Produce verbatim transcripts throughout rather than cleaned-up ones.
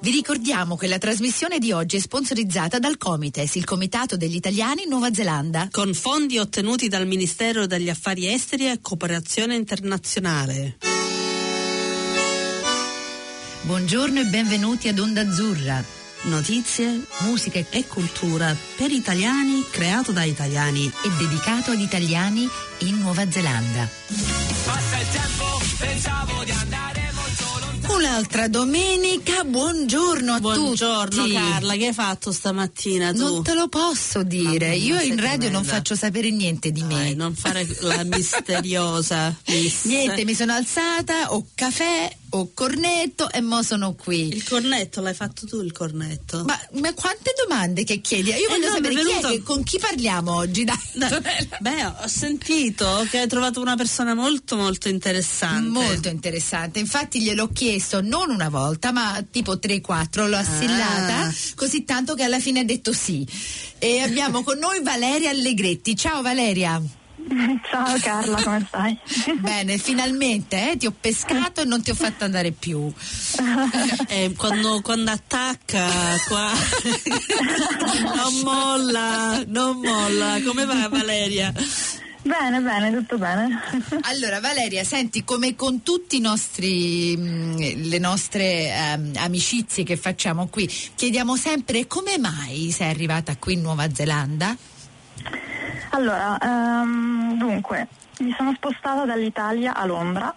Vi ricordiamo che la trasmissione di oggi è sponsorizzata dal Comites, il Comitato degli Italiani in Nuova Zelanda, con fondi ottenuti dal Ministero degli Affari Esteri e Cooperazione Internazionale. Buongiorno e benvenuti ad Onda Azzurra. Notizie, musica e cultura per italiani, creato da italiani e dedicato ad italiani in Nuova Zelanda. Passa il tempo, pensavo di andare molto lontano. Un'altra domenica, buongiorno a Buongiorno, tutti. Buongiorno Carla, che hai fatto stamattina tu? Non te lo posso dire, Mamma mia, io in radio tremenda. non faccio sapere niente di me. Dai, non fare la misteriosa. miss. Niente, mi sono alzata, ho caffè, ho cornetto e mo sono qui. Il cornetto l'hai fatto tu, il cornetto? Ma, ma quante domande che chiedi? Io voglio Eh no, sapere mi è chi è venuto- che- con chi parliamo oggi. Dai. Dai, beh, ho sentito che hai trovato una persona molto molto interessante. Molto interessante, infatti gliel'ho chiesto non una volta ma tipo tre quattro, l'ho assillata Ah. così tanto che alla fine ha detto sì. E abbiamo con noi Valeria Allegretti. Ciao Valeria. Ciao Carla, come stai? Bene, finalmente eh, ti ho pescato e non ti ho fatto andare più. Eh, quando, quando attacca qua non molla, non molla. Come va Valeria? Bene, bene, tutto bene. Allora Valeria, senti, come con tutti i nostri mh, le nostre ehm, amicizie che facciamo qui, chiediamo sempre come mai sei arrivata qui in Nuova Zelanda? Allora, ehm, dunque, mi sono spostata dall'Italia a Londra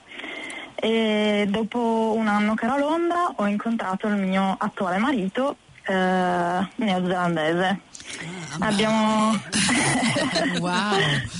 e dopo un anno che ero a Londra ho incontrato il mio attuale marito eh, neozelandese. Ah, Abbiamo... Wow.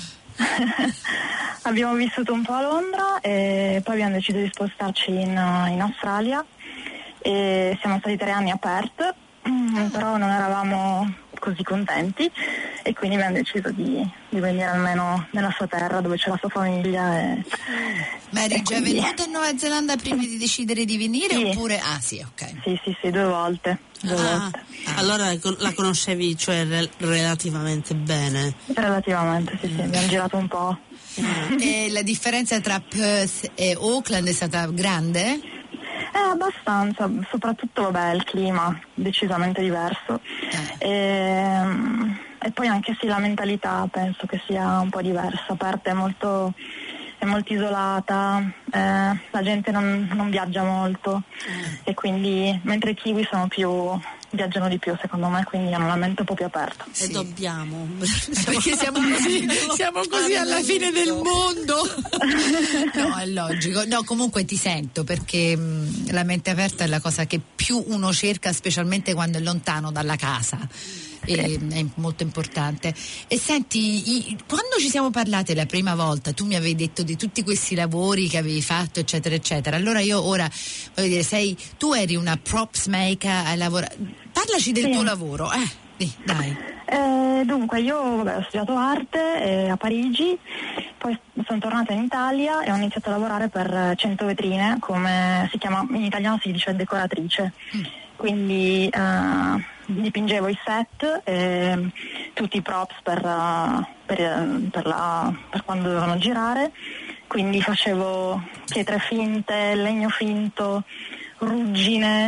Abbiamo vissuto un po' a Londra e poi abbiamo deciso di spostarci in, in Australia e siamo stati tre anni a Perth, mm, però non eravamo così contenti e quindi abbiamo deciso di, di venire almeno nella sua terra dove c'è la sua famiglia. E, Ma eri e già quindi- venuta in Nuova Zelanda prima di decidere di venire Sì. oppure? Ah sì, ok. Sì, sì, sì, due volte. Due Ah, volte. allora la conoscevi, cioè, re- relativamente bene. Relativamente, sì, sì, abbiamo girato un po'. E la differenza tra Perth e Auckland è stata grande? Eh, abbastanza, soprattutto vabbè il clima decisamente diverso Eh. e, e poi anche sì la mentalità penso che sia un po' diversa, a parte è molto, è molto isolata, eh, la gente non, non viaggia molto e quindi mentre i kiwi sono più, viaggiano di più secondo me, quindi hanno la mente un po' più aperta. E Sì. dobbiamo. Perché siamo così, siamo così alla fine del mondo. No, è logico. No, comunque ti sento perché mh, la mente aperta è la cosa che più uno cerca, specialmente quando è lontano dalla casa. E, è molto importante. E senti, i- quando ci siamo parlate la prima volta, tu mi avevi detto di tutti questi lavori che avevi fatto, eccetera, eccetera. Allora io ora voglio dire, sei, tu eri una props maker, hai lavorato. Parlaci del Sì. tuo lavoro, eh? Dì, dai. Eh, dunque io vabbè, ho studiato arte eh, a Parigi, poi sono tornata in Italia e ho iniziato a lavorare per cento vetrine, come si chiama, in italiano si dice decoratrice. Quindi eh, dipingevo i set e tutti i props per, eh, per, per, la, per quando dovevano girare, quindi facevo pietre finte, legno finto, ruggine,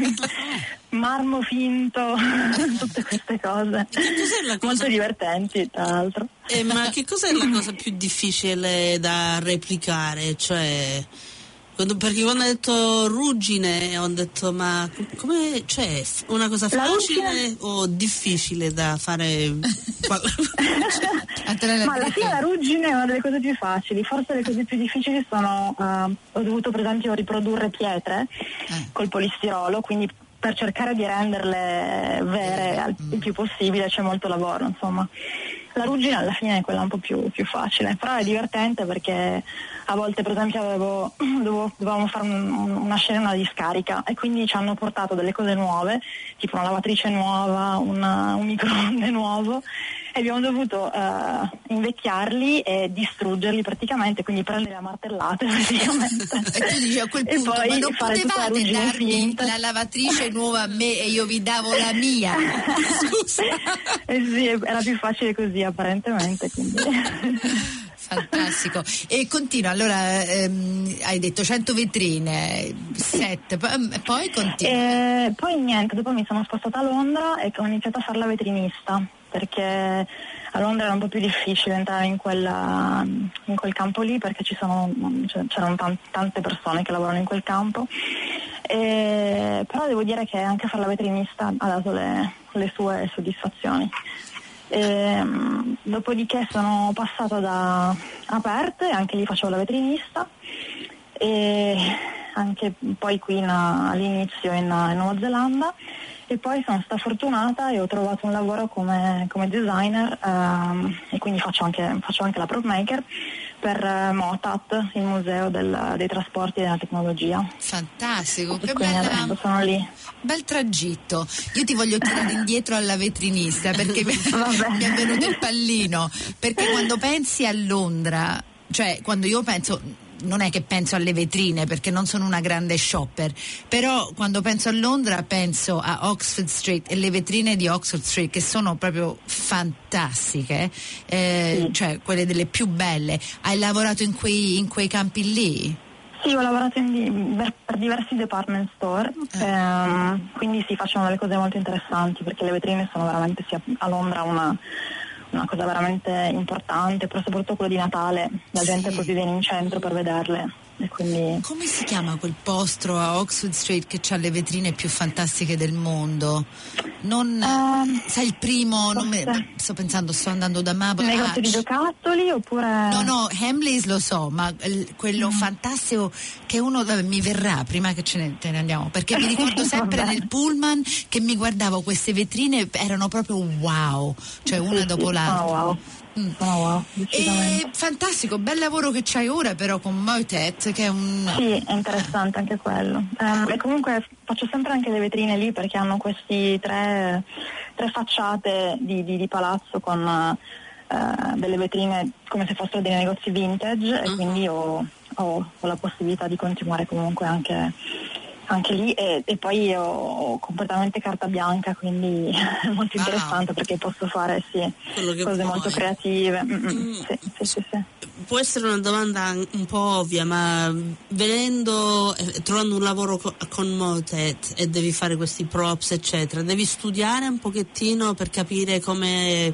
marmo finto, tutte queste cose Che cos'è la cosa- molto divertenti tra l'altro. Eh, ma che cos'è la cosa più difficile da replicare? Cioè, quando- perché quando hai detto ruggine ho detto ma com- come, cioè, f- una cosa La facile ruggine- o difficile da fare? Ma alla fine la ruggine è una delle cose più facili, forse le cose più difficili sono, uh, ho dovuto per esempio riprodurre pietre Eh. col polistirolo, quindi per cercare di renderle vere al- il più possibile c'è molto lavoro, insomma. La ruggine alla fine è quella un po' più, più facile, però è divertente perché a volte per esempio avevo, dovevo, dovevamo fare un- una scena, una discarica e quindi ci hanno portato delle cose nuove, tipo una lavatrice nuova, una- un microonde nuovo e abbiamo dovuto eh, invecchiarli e distruggerli praticamente, quindi prendere a martellate praticamente. E tu dici a quel E punto, poi ma non fare tutta la potevate ruggine darmi finta. la lavatrice nuova a me e io vi davo la mia? Scusa. Eh sì, era più facile così apparentemente, quindi. Fantastico. E continua, allora ehm, hai detto cento vetrine, set, poi, poi continua. E poi niente, dopo mi sono spostata a Londra e ho iniziato a fare la vetrinista, perché a Londra era un po' più difficile entrare in, quella, in quel campo lì, perché ci sono, cioè, c'erano t- tante persone che lavorano in quel campo, e, però devo dire che anche fare la vetrinista ha dato le, le sue soddisfazioni. E, dopodiché sono passata da Aperte, anche lì facevo la vetrinista, e anche poi qui in, all'inizio in, in Nuova Zelanda, e poi sono stata fortunata e ho trovato un lavoro come, come designer, ehm, e quindi faccio anche, faccio anche la prop maker per eh, MOTAT, il museo del, dei trasporti e della tecnologia. Fantastico, E che quindi bella, adesso sono lì. bel tragitto. Io ti voglio tirare indietro alla vetrinista perché mi, mi è venuto il pallino, perché quando pensi a Londra, cioè quando io penso, non è che penso alle vetrine perché non sono una grande shopper, però quando penso a Londra penso a Oxford Street e le vetrine di Oxford Street, che sono proprio fantastiche, eh, sì. cioè quelle delle più belle. Hai lavorato in quei, in quei campi lì? Sì, ho lavorato in di, per, per diversi department store, Eh. ehm, quindi si facevano delle cose molto interessanti, perché le vetrine sono veramente, sì, a Londra una, una cosa veramente importante, però soprattutto quello di Natale, la Sì. gente poi viene in centro per vederle, e quindi... Come si chiama quel posto a Oxford Street che ha le vetrine più fantastiche del mondo? Non Um, sai il primo, non me- forse- sto pensando, sto andando da Mabel. Un negozio di giocattoli oppure... No, no, Hamleys lo so, ma il- quello Mm. fantastico che uno vabbè, mi verrà prima che ce ne, te ne andiamo, perché mi ricordo sempre Vabbè. nel pullman che mi guardavo queste vetrine, erano proprio wow, cioè una Sì, dopo sì, l'altra. sono wow. Mm. Sono wow, decisamente. E fantastico, bel lavoro che c'hai ora però con Motet, che è un... Sì, è interessante anche quello. Ehm, e comunque faccio sempre anche le vetrine lì, perché hanno questi tre, tre facciate di, di, di palazzo con eh, delle vetrine come se fossero dei negozi vintage, e Mhm. quindi ho, ho- ho la possibilità di continuare comunque anche, anche lì, e, e poi ho, ho completamente carta bianca, quindi è molto Wow. interessante perché posso fare sì, Quello che cose vuoi. molto creative. Mm, mm, Mm. sì, sì, sì, sì. Può essere una domanda un po' ovvia, ma venendo e trovando un lavoro co- con Motet e devi fare questi props eccetera, devi studiare un pochettino per capire come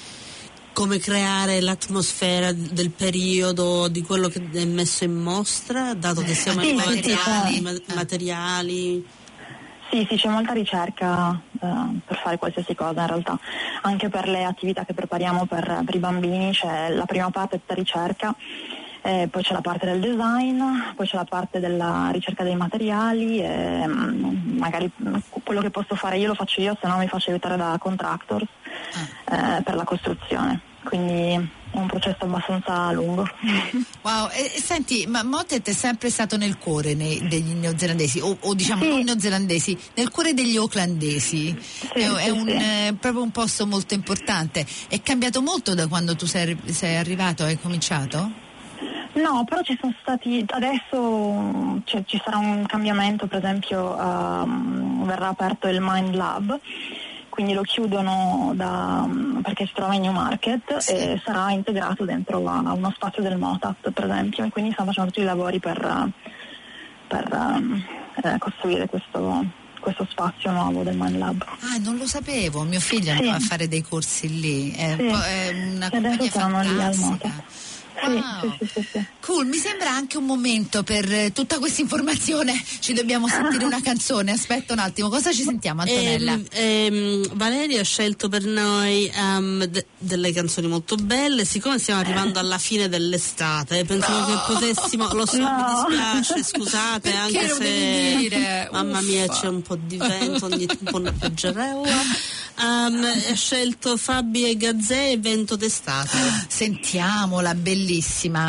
come creare l'atmosfera del periodo, di quello che è messo in mostra, dato che siamo Sì, in sì, materiali, sì. ma- materiali. Sì, sì, c'è molta ricerca eh, per fare qualsiasi cosa in realtà, anche per le attività che prepariamo per, per i bambini. C'è la prima parte tutta ricerca, eh, poi c'è la parte del design, poi c'è la parte della ricerca dei materiali, e mm, magari mm, quello che posso fare io lo faccio io, se no mi faccio aiutare da contractors eh, per la costruzione, quindi è un processo abbastanza lungo. Wow, e, e senti, ma Motet è sempre stato nel cuore nei- degli neozelandesi, o, o diciamo Sì. non neozelandesi, nel cuore degli aucklandesi. è è sì, un, sì. eh, proprio un posto molto importante. È cambiato molto da quando tu sei, arri- sei arrivato, hai cominciato? No, però ci sono stati, adesso cioè, ci sarà un cambiamento, per esempio ehm, verrà aperto il Mind Lab, quindi lo chiudono da, perché si trova in Newmarket, Sì. e sarà integrato dentro a uno spazio del Motat, per esempio, e quindi stanno facendo tutti i lavori per, per ehm, eh, costruire questo, questo spazio nuovo del Mind Lab. Ah, non lo sapevo, mio figlio Sì. andava a fare dei corsi lì, è, Sì. un po', è una E adesso compagnia saranno lì al fantastica. Motat. Sì, Wow. sì, sì, sì, sì. Cool, mi sembra anche un momento per eh, tutta questa informazione. Ci dobbiamo sentire una canzone. Aspetta un attimo, cosa ci sentiamo, Antonella? Ehm, ehm, Valeria ha scelto per noi ehm, de- delle canzoni molto belle. Siccome stiamo arrivando alla fine dell'estate, pensavo No. che potessimo, lo so, No. mi dispiace, scusate, Perché anche lo se devi dire? mamma mia Uffa. c'è un po' di vento, ogni un po' una pioggerella. Um, ha scelto Fabi e Gazzè e Vento d'estate. Sentiamola, bellissima.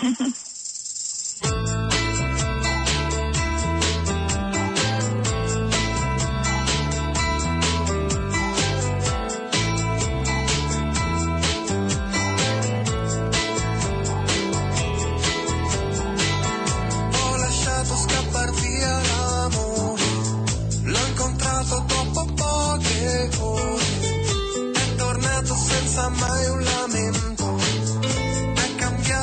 Ho lasciato scappar via l'amore, l'ho incontrato dopo poche ore, è tornato senza mai un lamento, è cambiato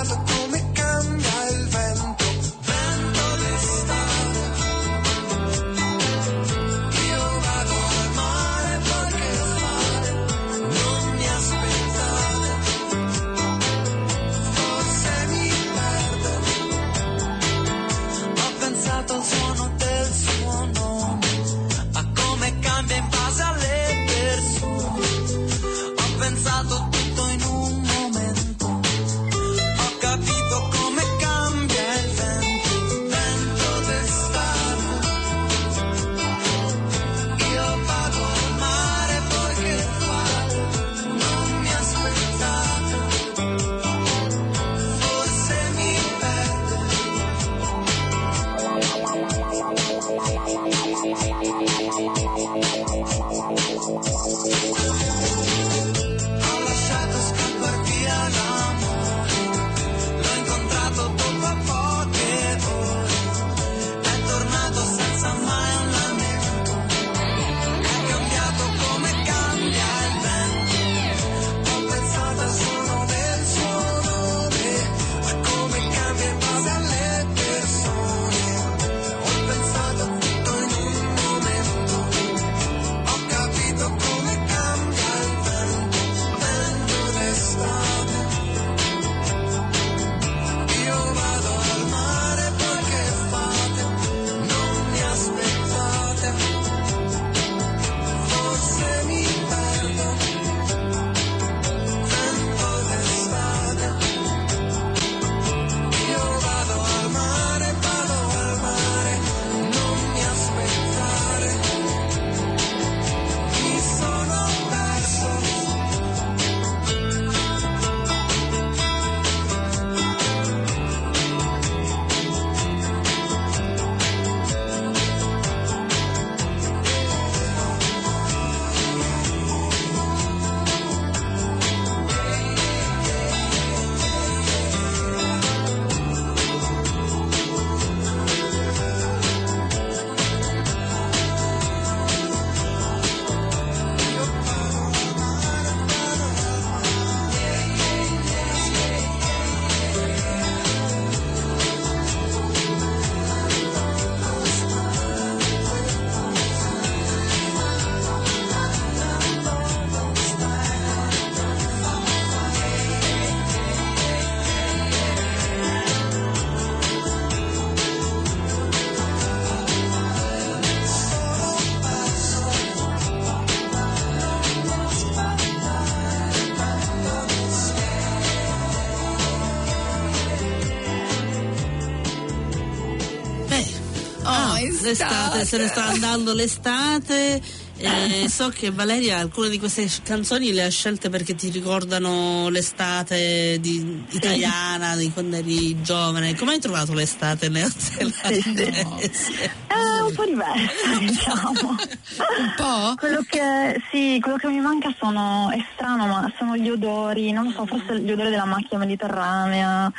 Quest'estate se ne sta andando l'estate. Eh, so che Valeria alcune di queste canzoni le ha scelte perché ti ricordano l'estate di, italiana di quando eri giovane. Come hai trovato l'estate neozelandese? Sì, sì. È un po' diversa, diciamo. Un po'? Quello che, sì, quello che mi manca sono, è strano, ma sono gli odori, non lo so, forse gli odori della macchia mediterranea,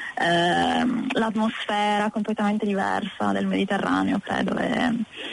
ehm, l'atmosfera completamente diversa del Mediterraneo, credo. E,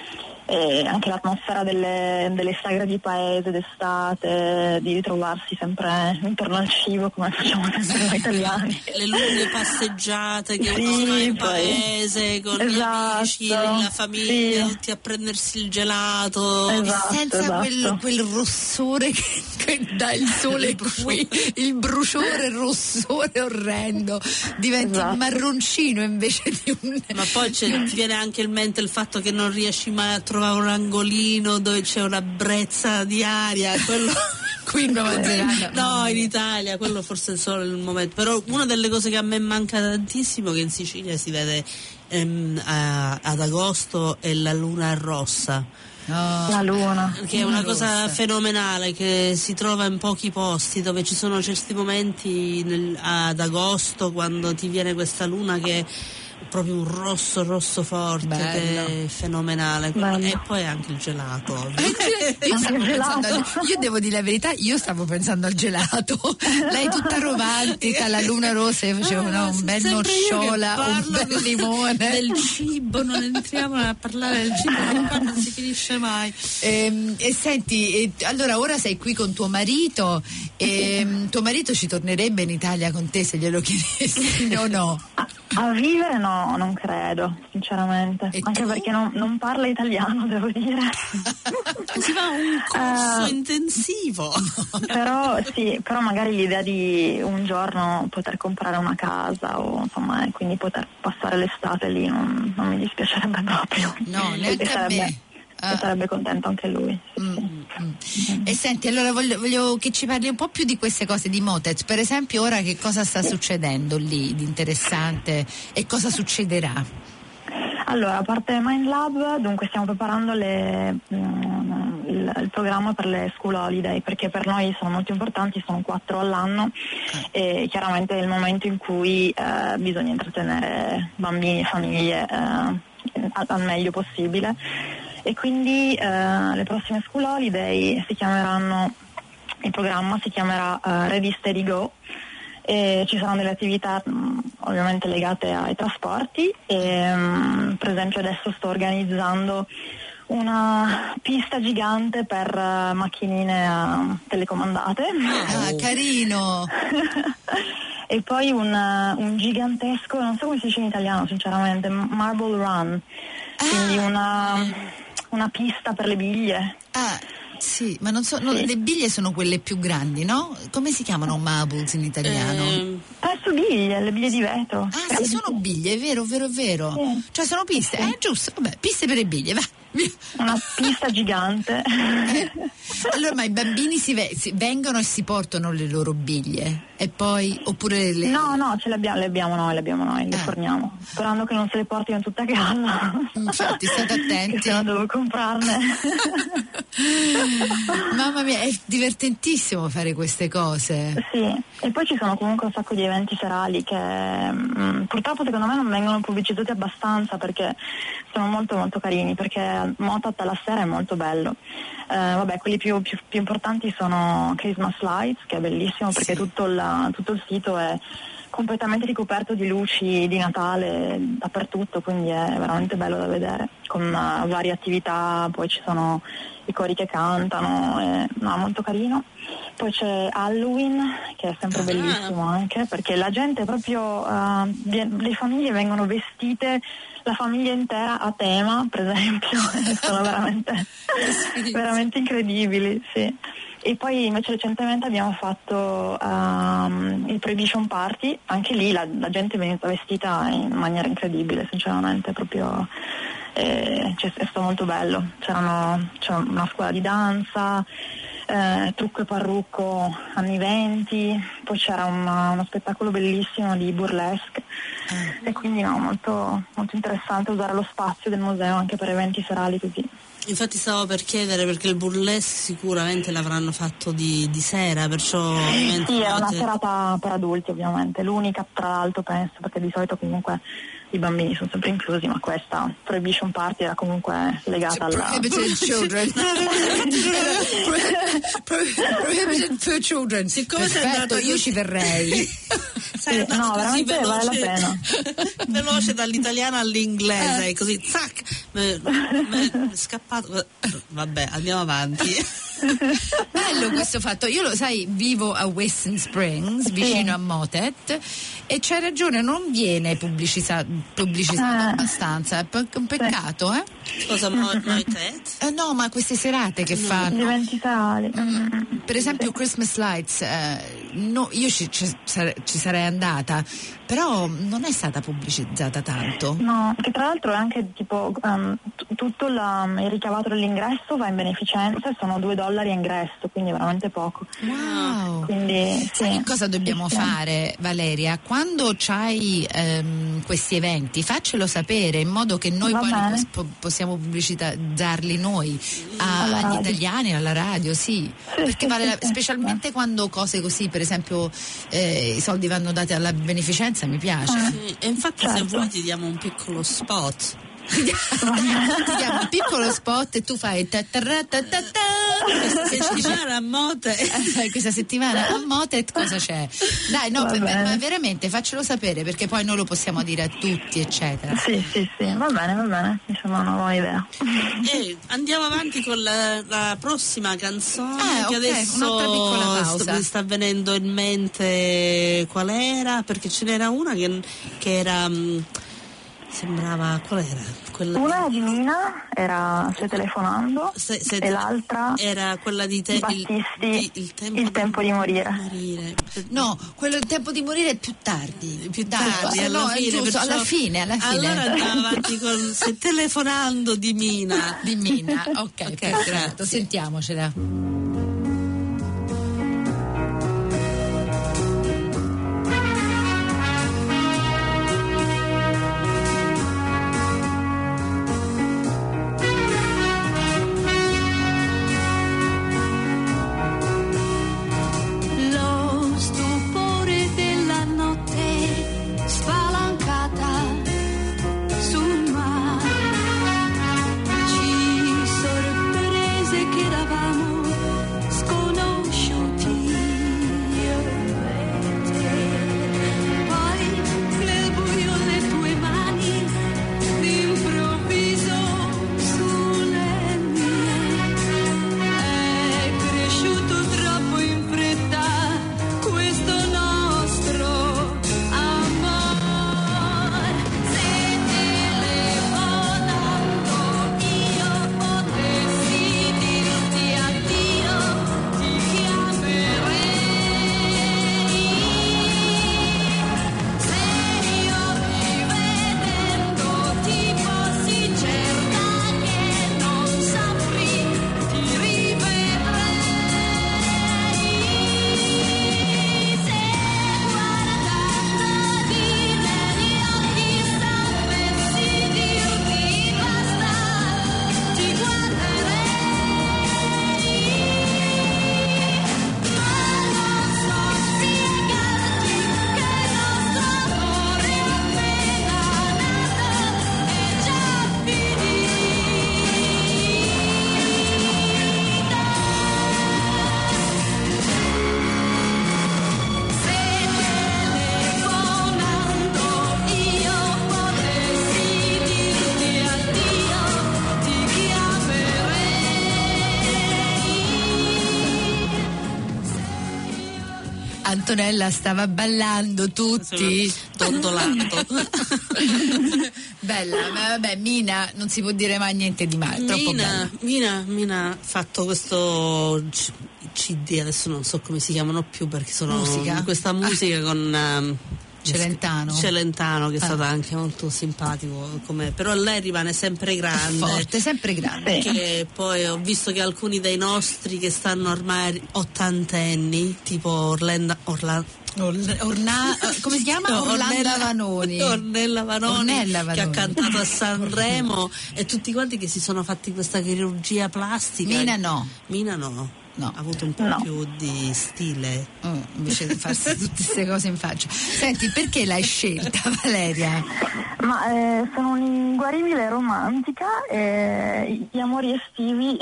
e anche l'atmosfera delle, delle sagre di paese d'estate, di ritrovarsi sempre intorno al cibo come facciamo sempre noi italiani. Le lunghe passeggiate che sì, uno fa in poi, paese con esatto, gli amici, la famiglia, sì, tutti a prendersi il gelato. esatto, senza esatto. quel, quel rossore che, che dà il sole il qui, il bruciore, il rossore orrendo, diventi Esatto. marroncino invece di un... Ma poi c'è, ti viene anche in mente il fatto che non riesci mai a trovare un angolino dove c'è una brezza di aria, quello qui in Nuova Zelanda. No, in Italia, quello forse è solo il momento. Però una delle cose che a me manca tantissimo, che in Sicilia si vede ehm, a, ad agosto, è la luna rossa. Oh. La luna. Che è una Luna cosa rossa. fenomenale, che si trova in pochi posti, dove ci sono certi momenti nel, ad agosto, quando ti viene questa luna che è proprio un rosso rosso forte, Bello. che è fenomenale. Bello. E poi anche il gelato, ovvio. Io, stavo Anche il pensando al- gelato. io devo dire la verità, io stavo pensando al gelato. Lei tutta romantica, la luna rossa, io facevo no, un bel Sempre io che nocciola, un parlo bel limone. del cibo, non entriamo a parlare del cibo, ma qua non si finisce mai. Ehm, E, senti, e, allora ora sei qui con tuo marito, e tuo marito ci tornerebbe in Italia con te se glielo chiedessi o no? A, a vivere no, non credo, sinceramente. E Anche tu? perché non, non parla italiano, devo dire. Si fa un corso Eh, intensivo. Però sì, però magari l'idea di un giorno poter comprare una casa o insomma, e quindi poter passare l'estate lì non, non mi dispiacerebbe proprio. No, E neanche a sarebbe, me. e Ah. sarebbe contento anche lui. Sì, Mm, sì. mm. E senti, allora voglio, voglio che ci parli un po' più di queste cose di Motez. Per esempio, ora che cosa sta succedendo lì di interessante e cosa succederà? Allora, a parte Mind Lab, dunque stiamo preparando le, mm, il, il programma per le school holiday, perché per noi sono molto importanti, sono quattro all'anno e chiaramente è il momento in cui eh, bisogna intrattenere bambini e famiglie eh, al, al meglio possibile. E quindi eh, le prossime school holiday si chiameranno, il programma si chiamerà uh, Ready Steady Go, e ci saranno delle attività mh, ovviamente legate ai trasporti e mh, per esempio adesso sto organizzando una pista gigante per uh, macchinine uh, telecomandate. Ah, carino! E poi un, uh, un gigantesco, non so come si dice in italiano sinceramente, Marble Run, quindi una, una pista per le biglie. Ah, sì, ma non so, no, Sì. le biglie sono quelle più grandi, no? Come si chiamano marbles in italiano? Ehm, Penso biglie, le biglie di vetro. Ah, sì, sono biglie, è vero, vero, vero. Sì. Cioè sono piste, Sì. eh, giusto, vabbè, piste per le biglie, va. Via. Una pista gigante. Eh. Allora, ma i bambini si, ve- si vengono e si portano le loro biglie e poi, oppure le... No, no, ce le abbiamo, le abbiamo noi, le abbiamo noi, le Ah. forniamo. Sperando che non se le portino tutte a casa. Infatti, state attenti. Che se no devo comprarne. Mamma mia, è divertentissimo fare queste cose. Sì, e poi ci sono comunque un sacco di eventi serali che mh, purtroppo secondo me non vengono pubblicizzati abbastanza perché sono molto molto carini, perché Motat alla sera è molto bello. Eh, vabbè, quelli più, più, più importanti sono Christmas Lights, che è bellissimo perché Sì. tutto, il, tutto il sito è completamente ricoperto di luci di Natale dappertutto, quindi è veramente bello da vedere, con uh, varie attività, poi ci sono i cori che cantano, è no, molto carino. Poi c'è Halloween, che è sempre Ah. bellissimo anche, perché la gente proprio, uh, vien- le famiglie vengono vestite, la famiglia intera a tema, per esempio, e sono veramente, veramente incredibili, sì. E poi invece recentemente abbiamo fatto um, il Prohibition Party, anche lì la, la gente è venuta vestita in maniera incredibile, sinceramente, proprio eh, cioè, è stato molto bello. C'erano, c'era una scuola di danza, eh, eh, trucco e parrucco anni venti, poi c'era una, uno spettacolo bellissimo di burlesque Ah. e quindi no, molto, molto interessante usare lo spazio del museo anche per eventi serali così. Infatti stavo per chiedere, perché il burlesque sicuramente l'avranno fatto di, di sera, perciò ovviamente Sì, è una notte- serata per adulti ovviamente, l'unica tra l'altro penso, perché di solito comunque i bambini sono sempre inclusi, ma questa Prohibition Party era comunque legata alla... Prohibited children. Prohibited for children. Siccome sei Perfetto, andato io così- ci verrei. Sei Sì, andato no, così veramente vale la veloce, pena. veloce dall'italiano all'inglese, così zac, mi è scappato. Vabbè, andiamo avanti. Bello questo fatto. Io lo sai, vivo a Western Springs, vicino a Motet, e c'hai ragione, non viene pubblicizzato, pubblicizzato Eh. abbastanza. È pe- un peccato, eh? Cosa, Mo- Motet? Eh, no, ma queste serate che Gli fanno, eventi serali. Mm. per esempio Christmas Lights, eh, no, io ci, ci sare- ci sarei andata, però non è stata pubblicizzata tanto. No, che tra l'altro è anche tipo um, t- tutto la- il ricavato dell'ingresso va in beneficenza e sono due dollari a ingresso, quindi è veramente poco. Wow. Quindi Sai sì. cosa dobbiamo Sì, sì. fare, Valeria? Quando c'hai ehm, questi eventi, faccelo sapere in modo che noi Va poi li bene. pos- po- possiamo pubblicizzarli noi a- Alla agli radio. italiani, alla radio, sì. Perché sì, vale sì, la- sì. specialmente quando cose così, per esempio eh, i soldi vanno dati alla beneficenza, mi piace. Sì, e infatti se Certo. vuoi ti diamo un piccolo spot. Ti diamo un piccolo spot e tu fai ta ta ra ta ta ta. Questa settimana a Mote. Eh, questa settimana a Motet cosa c'è? Dai, no, Va per- bene. ma veramente faccelo sapere, perché poi noi lo possiamo dire a tutti, eccetera. Sì, sì, sì, va bene, va bene, mi sembra una nuova idea. E andiamo avanti con la, la prossima canzone Eh, che ok, adesso un'altra piccola pausa. sta- mi sta venendo in mente qual era, perché ce n'era una che, che era mh, sembrava qual era? Quella Una di Mina era Se telefonando se- se- e l'altra era quella di te, di Battisti, il, Il tempo di morire. morire. No, quello il tempo di morire è più tardi. Più Dai, tardi, eh, alla no, è fine, giusto, perciò- alla fine, alla fine. Allora andiamo avanti con Se telefonando di Mina. Di Mina, ok, Ok, perfetto, grazie. sentiamocela. Lo stupore della notte spalancata sul mare ci sorprese che eravamo sconosciuti io e te. Poi nel buio le tue mani d'improvviso sulle mie è cresciuto troppo in fretta questo nostro amore. Se telefonando io potessi dirti addio, ti chiamerei. Se io rivedendo ti fossi certa che non saprei, ti rivedrei. Se guardandoti negli occhi sapessi dirti basta, ti guarderei. Ma non so spiegarti che il nostro amore appena nato è già finito. Se telefonando io potessi dirti addio, ti chiamerei. Antonella stava ballando tutti. Dondolato. Bella, ma vabbè, Mina non si può dire mai niente di male, è troppo Mina, bella. Mina, Mina ha fatto questo C D, adesso non so come si chiamano più perché sono Musica? questa musica con ehm, Celentano. Celentano, che è Ah. stato anche molto simpatico, come, però lei rimane sempre grande. Forte, sempre grande. Perché poi ho visto che alcuni dei nostri che stanno ormai ottantenni, tipo Orlando, Orla, Or- Orna- come si chiama? no, Orlando Ornella- Vanoni. Ornella Vanoni, Ornella Vanoni. che ha cantato a Sanremo, e tutti quanti che si sono fatti questa chirurgia plastica. Mina no. Mina no. No. Ha avuto un po' No. più di stile. Oh, invece di farsi tutte queste cose in faccia. Senti, perché l'hai scelta, Valeria? Ma eh, sono un'inguaribile romantica e gli amori estivi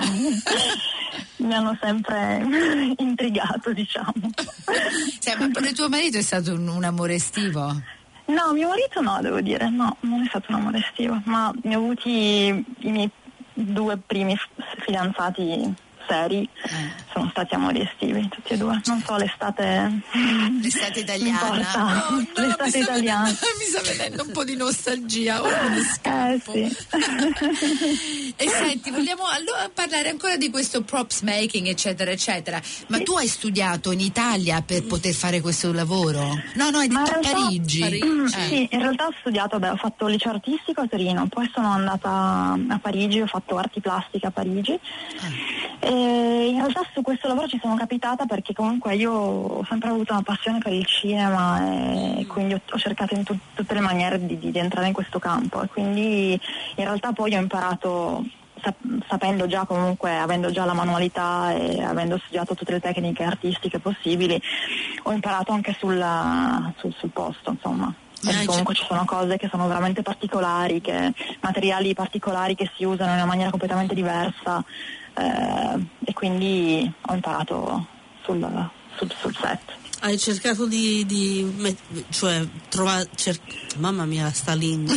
mi hanno sempre intrigato, diciamo. Cioè, ma per tuo marito è stato un, un amore estivo? No, mio marito no, devo dire, no, non è stato un amore estivo, ma ne ho avuti i miei due primi f- fidanzati seri, Eh. sono stati amori estivi, tutti e due. Non so, l'estate... L'estate mi italiana. importa. Oh, no, L'estate mi sta italiana. venendo- mi sta venendo un po' di nostalgia. Ora me ne Eh scappo. sì. E senti, vogliamo allora parlare ancora di questo props making, eccetera, eccetera. Ma tu hai studiato in Italia per poter fare questo lavoro? No, no, hai Ma detto a in realtà- Parigi. Parigi. Mm, Eh. Sì, in realtà ho studiato, beh, ho fatto il liceo artistico a Torino, poi sono andata a Parigi, ho fatto arti plastiche a Parigi. E in realtà su questo lavoro ci sono capitata perché comunque io ho sempre avuto una passione per il cinema e quindi ho, ho cercato in tut- tutte le maniere di, di, di entrare in questo campo, e quindi in realtà poi ho imparato, sap- sapendo già comunque, avendo già la manualità e avendo studiato tutte le tecniche artistiche possibili, ho imparato anche sulla- sul, sul posto, insomma. Perché Eh, comunque ci sono cose che sono veramente particolari, che, materiali particolari che si usano in una maniera completamente diversa, eh, e quindi ho imparato sul, sul, sul set. Hai cercato di, di met- cioè trovare, cer- mamma mia sta lingua.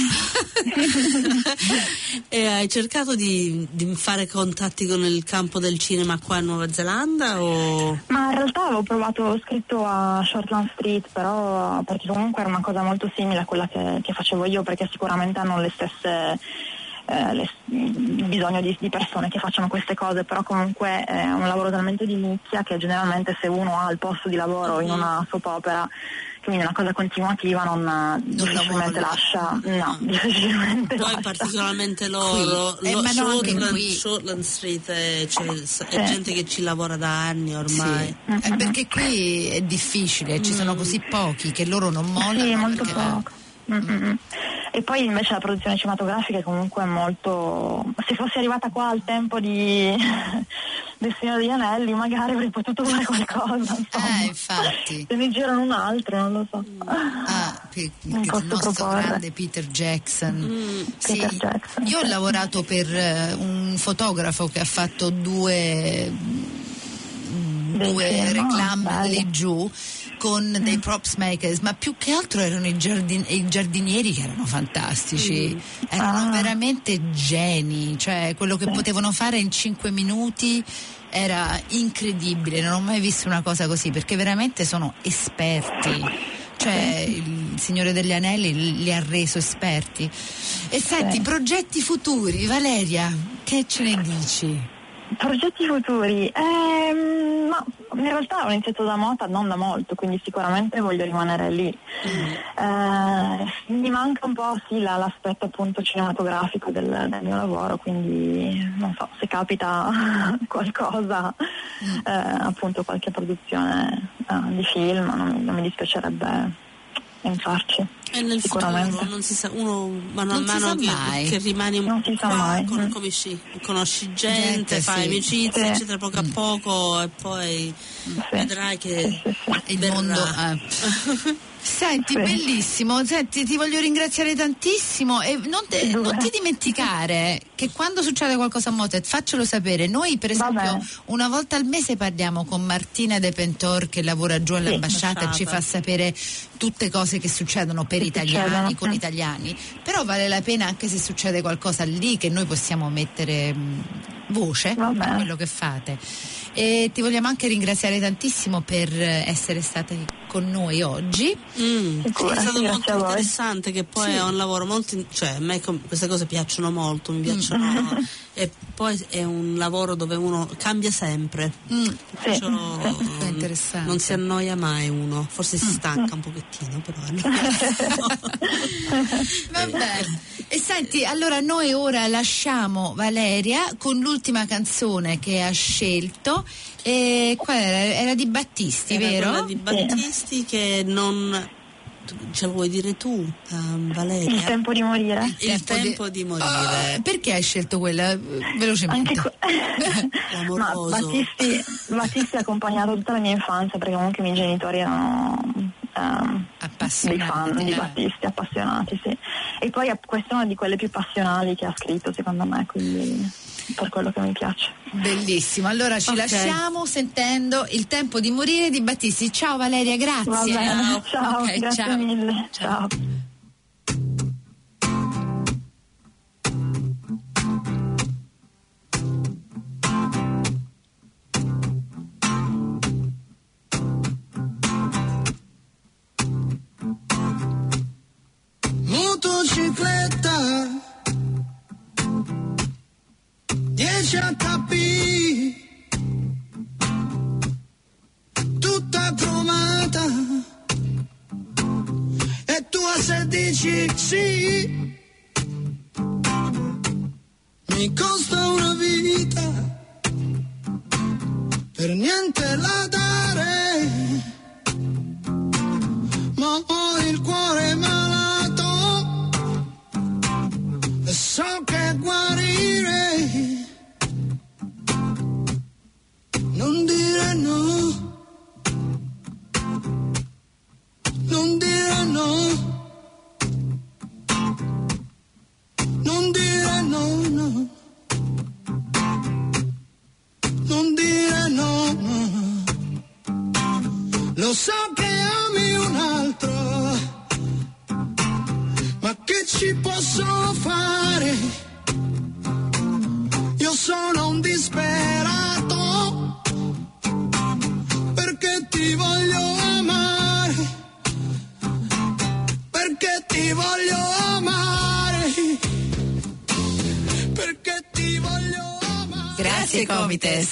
E hai cercato di, di fare contatti con il campo del cinema qua in Nuova Zelanda o? Ma in realtà avevo provato, ho scritto a Shortland Street, però perché comunque era una cosa molto simile a quella che, che facevo io, perché sicuramente hanno le stesse eh, le, il bisogno di, di persone che facciano queste cose, però comunque è un lavoro talmente di nicchia che generalmente se uno ha il posto di lavoro in una soap opera, quindi una cosa continuativa, non, difficilmente molla. lascia, no, difficilmente Poi lascia. particolarmente loro, Qui. Eh, lo- ma no, anche Shortland, qui. Shortland Street è, cioè, è Sì. gente che ci lavora da anni ormai. Sì. Eh, perché qui è difficile, ci sono così pochi che loro non mollano. Sì, molto perché- poco. Mm-mm. E poi invece la produzione cinematografica è comunque molto... Se fossi arrivata qua al tempo di del Signore degli Anelli magari avrei potuto fare qualcosa, insomma. Eh, infatti. Se ne girano un altro, non lo so. Ah, che, Non che posso il nostro proporre. grande Peter Jackson. Sì, Peter Jackson, io ho sì. lavorato per eh, un fotografo che ha fatto due, Dei due film, reclam belli. lì giù con dei props makers, ma più che altro erano i, giardin- i giardinieri che erano fantastici, erano Ah. veramente geni, cioè quello che potevano fare in cinque minuti era incredibile, non ho mai visto una cosa così, perché veramente sono esperti. Cioè il Signore degli Anelli li ha reso esperti. E senti, Sì. progetti futuri, Valeria, che ce ne dici? Progetti futuri? Ehm, ma in realtà ho iniziato da Mota non da molto, quindi sicuramente voglio rimanere lì. Eh, mi manca un po' sì, la- l'aspetto appunto cinematografico del, del mio lavoro, quindi non so, se capita qualcosa, eh, appunto qualche produzione eh, di film, non, mi- non mi dispiacerebbe entrarci. E nel Sicuramente. futuro non si sa, uno mano Non a si mano sa che, mai. che rimani Non si sa qua, mai. con- Mm. conosci, conosci gente, Gente, fai sì. amicizie, Sì. eccetera, poco a poco, e poi vedrai che Sì, sì, sì. Il verrà. mondo. eh. Senti, Sì. bellissimo, senti, ti voglio ringraziare tantissimo e non, te- non ti dimenticare che quando succede qualcosa a Motet faccelo sapere. Noi per Va esempio bene. una volta al mese parliamo con Martina De Pentor che lavora giù all'ambasciata e ci fa sapere tutte cose che succedono per Che italiani, succedono. con Mm. italiani, però vale la pena anche se succede qualcosa lì che noi possiamo mettere mh, voce Va a bene. quello che fate. E ti vogliamo anche ringraziare tantissimo per essere stati con noi oggi. Mm, Sicura, è stato sì, molto grazie a voi. interessante, che poi Sì. è un lavoro molto in- cioè a me com- queste cose piacciono molto, mi piacciono e poi è un lavoro dove uno cambia sempre, Mm. perciò È interessante. non si annoia mai uno, forse si stanca un pochettino, però Va bene. E senti, allora noi ora lasciamo Valeria con l'ultima canzone che ha scelto. E qual era? Era di Battisti, era vero? quella di Battisti che non ce lo vuoi dire tu, um, Valeria? Il tempo di morire. Il tempo di morire. Ah, perché hai scelto quella? Velocemente. Anche que- Ma L'amoroso. Battisti, Battisti ha accompagnato tutta la mia infanzia, perché comunque i miei genitori erano ehm, dei fan di eh. Battisti, appassionati, sì. E poi questa è una di quelle più passionali che ha scritto, secondo me, quindi per quello che mi piace. Bellissimo, allora ci Ok. lasciamo sentendo Il tempo di morire di Battisti. Ciao Valeria, grazie. Va bene, ciao, Ok, grazie ciao. mille. Ciao. Motocicletta dieci acca pi, tutta cromata, e tu a sedici sì, mi costa una vita, per niente la dare, ma ho il cuore malato e so che guarire. Non dire no, non dire no, non dire no, no, non dire no, no. Lo so che ami un altro, ma che ci posso fare? Io sono un disperato, perché ti voglio amare, perché ti voglio amare, perché ti voglio amare. Grazie Comites.